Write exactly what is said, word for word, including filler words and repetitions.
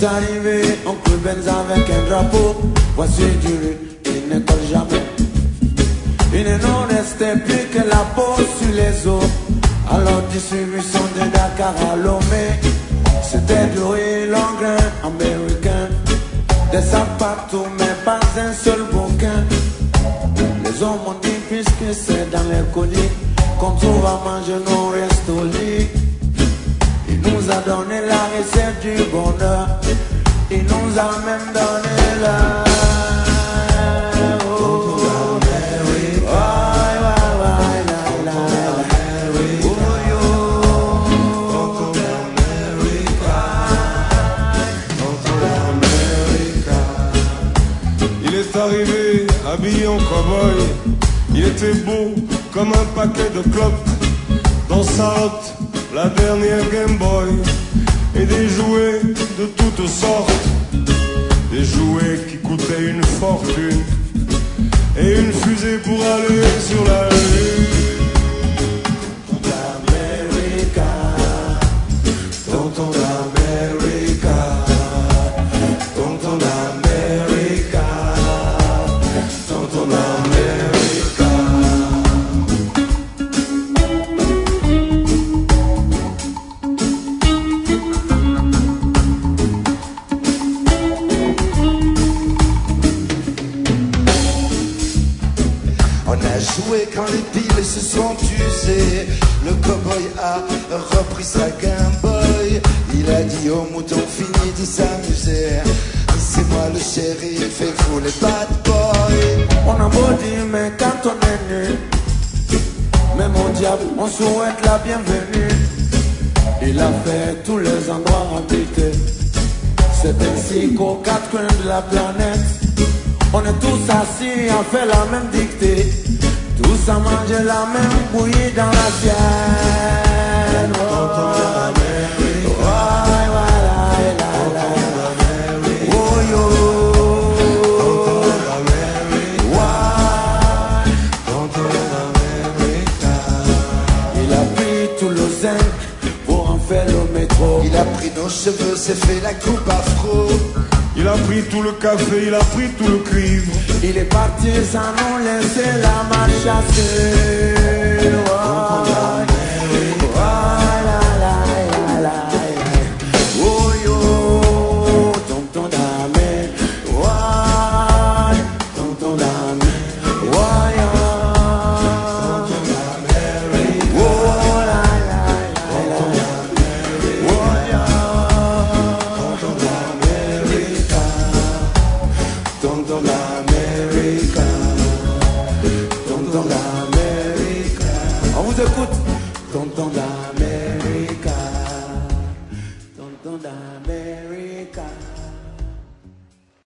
est arrivé, oncle Benz avec un drapeau. Voici du riz, il ne colle jamais. Il ne nous restait plus que la peau sur les os. Alors distribution de Dakar à Lomé. C'était du riz long grain américain. Des sacs partout mais pas un seul bouquin. Les hommes ont dit puisque c'est dans les colis qu'on trouve à manger, nous reste au lit. Il nous a donné la recette du bonheur. Il nous a même donné la... Arrivé, habillé en cow-boy, il était beau comme un paquet de clopes. Dans sa hotte, la dernière Game Boy et des jouets de toutes sortes. Des jouets qui coûtaient une fortune et une fusée pour aller sur la lune. D'América, tonton d'América, tonton d'América. Joué quand les piles se sont usées. Le cow-boy a repris sa Game Boy. Il a dit au mouton fini de s'amuser. C'est moi le shérif et vous les bad boys. On a beau dire mais quand on est nu, même au diable on souhaite la bienvenue. Il a fait tous les endroits habités. C'est ainsi qu'aux quatre coins de la planète on est tous assis à faire la même dictée. Tous à manger la même bouillie dans l'assiette. Tonton d'Amérique, ouais, ouais, la, la, la. Oh yo, tonton d'Amérique, ouais, tonton d'Amérique. Il a pris tout le zinc pour en faire le métro. Il a pris nos cheveux, s'est fait la coupe afro. Il a pris tout le café, il a pris tout le cuivre. Il est parti sans nous laisser la marche à suivre. Oh yo, tonton d'Amé, ouais, tonton d'Amé, ouais, tonton d'Amé, oh la la la la, tonton d'Amérique, tonton d'Amérique, tonton d'Amérique. On vous écoute.